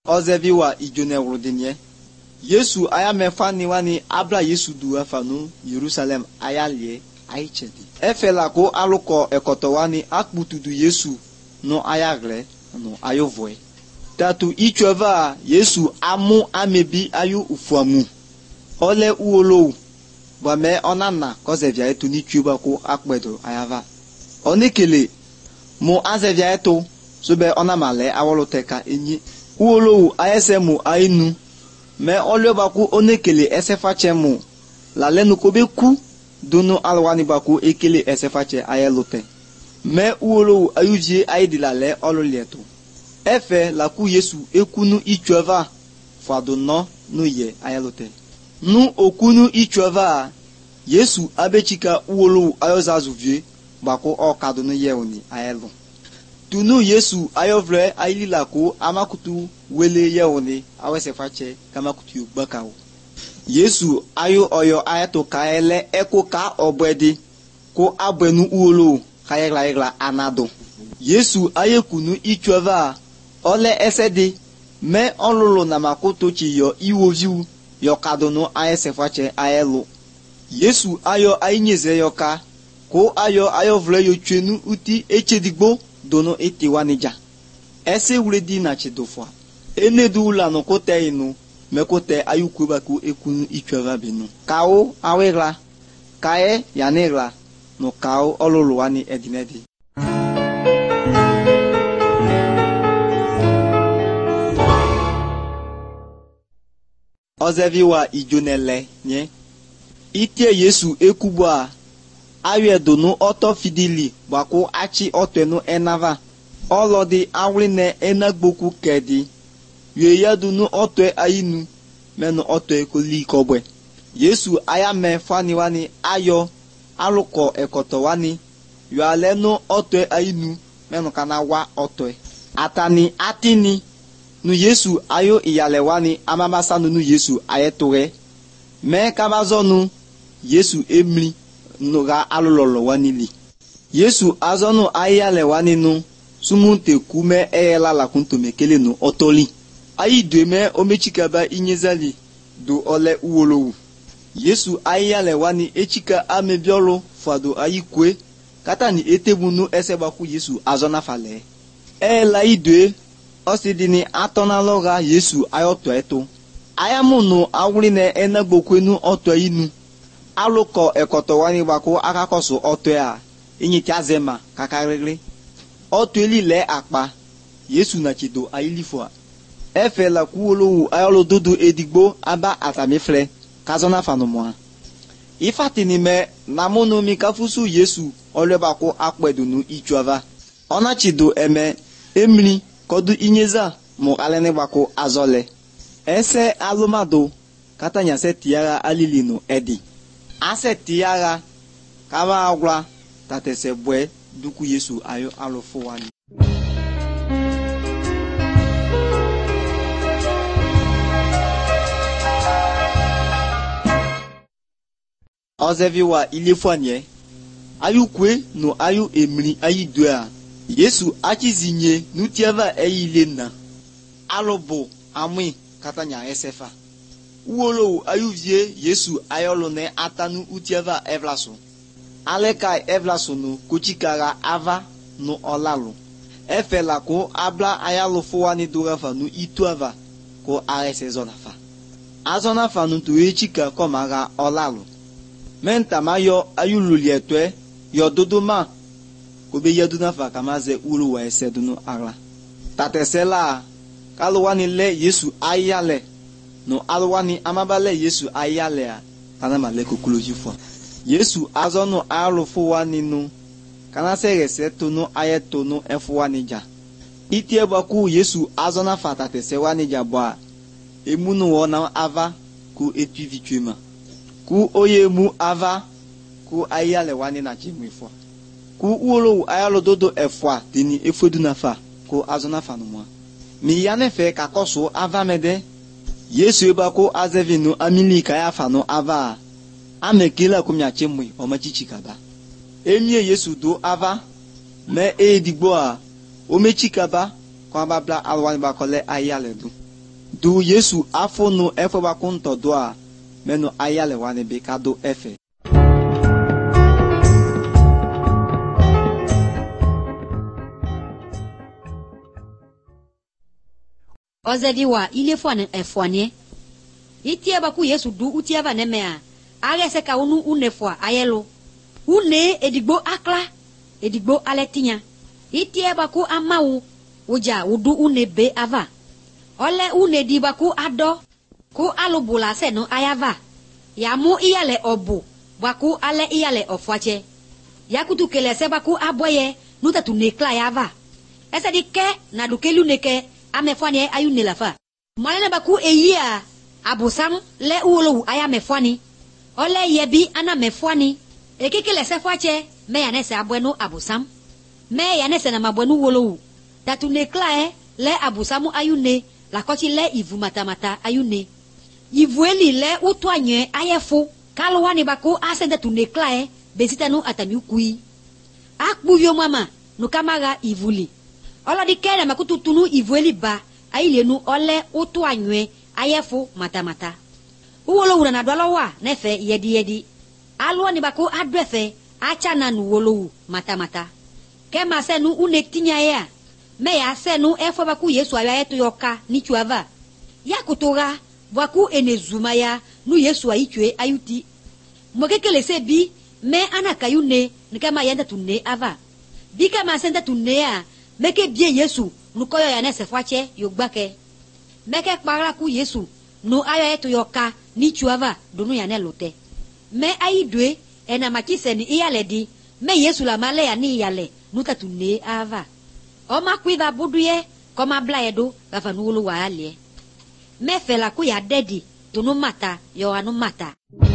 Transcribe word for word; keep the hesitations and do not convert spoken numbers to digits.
ozevi wa ijone wrudinye Yesu aya mefani wani abla Yesu du afanu Jerusalem aya lie aichedi efela ko aluko ekoto wani akputudu Yesu no ayagle no ayovwe tatu ichova Yesu amu amebi ayu ufuamu ole uolo bame onana kozevia etu ni chuba ko akpedo ayava onikele mo azevia etu sobe onamale awoloteka enyi uolo ayesemu ainu me oliobaku onekele esefachemu la lenu kobeku dono alwani baku ekele esefache ayelote me uolo ayujie aidilale ololieto efe la ku Yesu ekunu ichueva fadono no ye ayelote nu okunu ichueva Yesu abechika uolo ayozazuvie bako okadono yeoni ayelo tunu Yesu ayovre ayililako amakutu wele yeoni awesefache kamakutu bakao Yesu ayo oyo ayato kaele eko ka obwedi ko abwenu uolo kayegla yegla anado Yesu ayekunu ichueva ole esedi me ololo na makoto chi yo iwoviu yo kadono ayesefache ayelo Yesu ayo ainyeze yoka ko ayo ayo vle yo twenu uti echedigbo dono etiwanija ese wuledi na chidofwa enedu la no kote inu mekote ayukuba ku ekunu ichueva binu kao awegla kae yanegla no kao ololo wani edinedi ozevi wa ijonele nye itie Yesu ekubwa aye dono oto fidili bako achi otenu enava olodi awrine enagboku kedi ye yadunu oto ayinu meno oto ekoli kobwe Yesu aya me fani wani ayo aluko ekoto wani yo aleno oto ayinu meno kana wa oto atani atini nu Yesu ayo iyale wani amamasa nu Yesu ayetore me kabazonu Yesu emri noga alulolo wanili Yesu azonu ayale waninu sumunte kume eyela la kuntomekele no otoli ayi deme omechikaba inyezali do ole uwolowu Yesu ayale wani echika amebiolo fado ayikwe katani etebunu esebaku Yesu azona fale ela idwe osidini atonaloga Yesu ayoto eto ayamunu awrine enagbokwenu oto inu aluko ekoto wani bako akakoso oto a inyiti azema kakarere oto elile akpa Yesu na chido ayilifwa efe la kuolowu ayolo dodo edigbo aba atamifle kazona fanomwa ifatini me namono mikafusu Yesu olebako akpedunu ichuava ona chido eme emri kodu inyeza mo alene bako azole ese alumado katanya se tiara alilino edi ase tiara kama agwa tatese bwe duku Yesu ayo alofo wani ozevi wa ilefanye ayukwe no ayu emri ayidua Yesu achizinye nutiava eyilena alobo ami katanya esefa uolo ayuvie Yesu ayolone atanu utiava evlaso aleka evlaso no kochikara ava no olalu efela ko abla ayalofo wani dorafa no ituava ko arese zonafa azonafa no tuechika komaga olalu menta mayo ayululietwe yododoma kobe yadunafa kamaze ulu wa esedunu ara tatesela kalwani le Yesu ayale no alwani amabale Yesu ayale a tanama le kokulojifo Yesu azono alufo wani no kana serese tono ayetono efo wani ja itie baku Yesu azona fatate se wani ja bwa emunu wona ava ku etuivituema ku oyemu ava ku ayale wani na chimwifo ku uolo ayalo dodo efwa dini efodunafa ku azona fanumwa mi yanefe kakoso ava mede Yesu ebako azevinu amili kaya fano ava amekela kumya chemwe omachichikaba emie Yesu do ava me edigbo a omechikaba kwa babla alwani bakole ayale do du Yesu afọ nu efe bako ntodo a menu ayale wane be kado efe. Ozeviwa ile fwane efwanie. Itie baku Yesu du utie va nemea. Agese ka unu unefwa ayelo. Une edigbo akla, edigbo aletinya. Itie baku amawu uja udu une be ava. Ole une di baku ado ku alubula se no ayava. Yamu iyale obu baku ale iyale ofwache. Yakutu kele se baku aboye nuta tunekla yava. Ese di ke na dukelu neke amefwani ayune lafa. Malena baku eyia abusam le uolo aya mefwani. Ole yebi ana mefwani. Ekikele se fwache me yanese abwenu abusam. Me yanese na mabwenu uolo. Tatunekla e le abusamu ayune la kochi le ivu matamata ayune. Ivu eli le utwanye ayefu. Kalwani baku asende tunekla e besitanu atami ukui. Akbuvyo mama nukamaga ivuli. Ola di kene makutu tunu ivueli ba ailenu ole utu anywe ayefu matamata. Uwolo ura na dwala wa nefe yedi yedi. Alwa ni baku adwefe achana nu wolo matamata. Kema senu unektinya ya. Meya senu efo baku Yesu ayayetu yoka ni chuava. Ya kutoga baku enezuma ya nu Yesu aichwe ayuti. Mwekekele se bi me anakayune nikama yenda tunne ava. Bika masenda tunne ya. Meke bien Yesu nukoyo yanese fwache yogbake. Meke kpara ku Yesu nu ayo etu yoka ni chuava dunu yane lote. Me aidwe ena makise ni iyale di me Yesu la male ya ni iyale nuta tunne ava. Oma kuiva buduye koma blaedo gafa nuulu wa alie. Me fela ku ya dedi dunu mata yo anu mata.